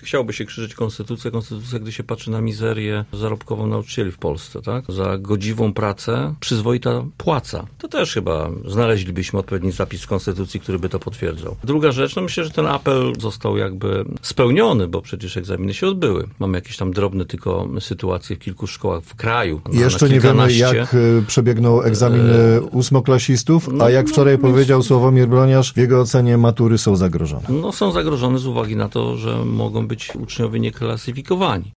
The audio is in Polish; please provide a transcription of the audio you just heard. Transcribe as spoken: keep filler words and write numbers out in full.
chciałoby się krzyczeć konstytucja, konstytucja, gdy się patrzy na mizerię zarobkową nauczycieli w Polsce, tak? Za godziwą pracę przyzwoita płaca. To też chyba znaleźlibyśmy odpowiedni zapis w konstytucji, który by to potwierdzał. Druga rzecz, no myślę, że ten apel został jakby spełniony, bo przecież egzaminy się odbyły. Mamy jakieś tam drobne tylko sytuacje w kilku szkołach w kraju. Na, Jeszcze na nie wiemy, jak przebiegną egzaminy ósmoklasistów, a jak wczoraj no, powiedział Sławomir Broniarz, w jego ocenie matury są zagrożone. No są zagrożone z uwagi na to, że mogą być uczniowie nieklasyfikowani.